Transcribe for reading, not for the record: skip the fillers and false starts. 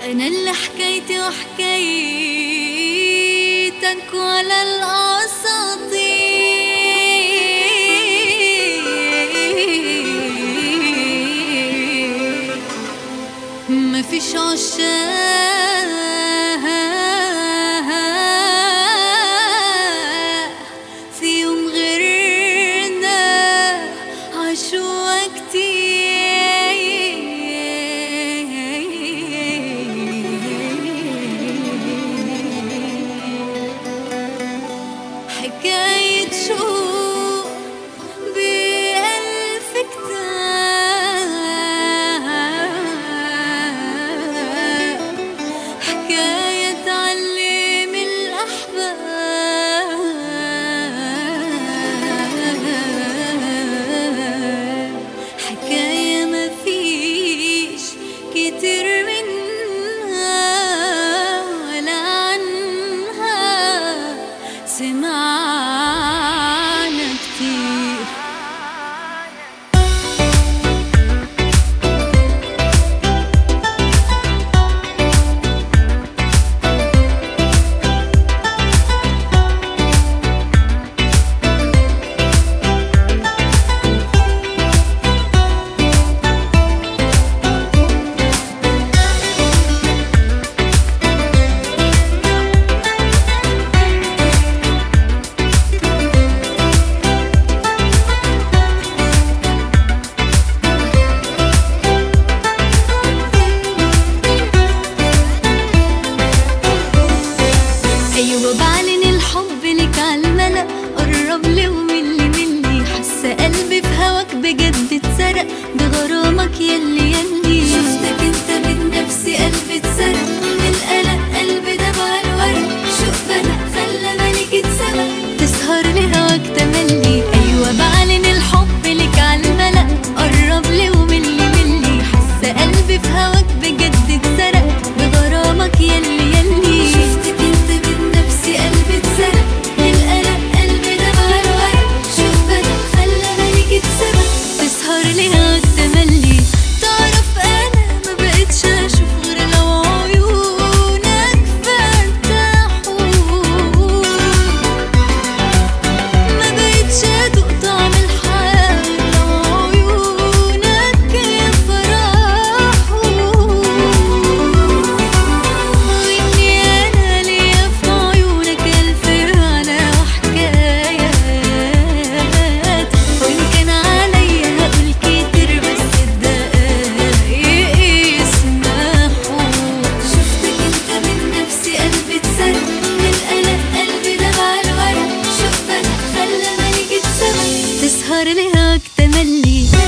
أنا اللي حكايتي وحكايتك ولا الأساطير، مفيش عشاق في يوم غيرنا عاشوا كتير، حكاية شوق بألف كتاب، حكاية تعلم الأحباب، حكاية مفيش كتير منها ولا عنها سمعنا كتير. أيوة بعلن الحب لك عالملأ، قرب لي وملي ملي، حاسة قلبي في هواك بجد اتسرق بغرامك يلي يلي، شفتك انت من نفسي قلبي اتسرق من القلق، قلبي دمع الورق، شوق بدأ خلى مالك اتسبق تسهر لهواك تملي. أيوة بعلن الحب لك عالملأ، قرب لي وملي ملي، حاسة قلبي في هواك بجد اتسرق بغرامك يلي يلي، شفتك انت من نفسي قلبي اتسرق من القلق، قلبي دمع الورق، شوق بدأ خلى مالك اتسبق تسهر لهواك تملي. تعرف انا ما بقتش اشوف غير لو عيونك فتحوا، ما بقتش ادوق طعم الحياة لو عيونك يفرحوا، واني انا ليا في عيونك الف على وحكايات، وان كان عليا هقول كتير بس الدقايق يسمحوا، شفتك انت من نفسي قلبي اتسرق من القلق، قلبي دمع الورق، شوق بدأ خلى مالك اتسبق تسهر لهواك تملي.